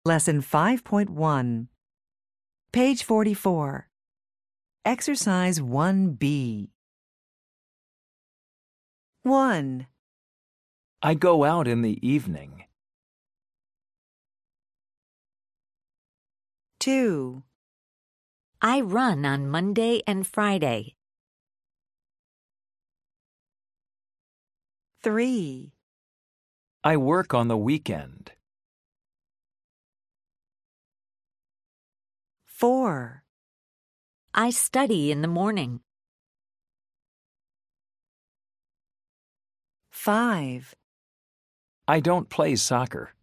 Lesson 5.1. Page 44. Exercise 1B. 1, I go out in the evening. 2, I run on Monday and Friday. 3, I work on the weekend. 4, I study in the morning. 5, I don't play soccer.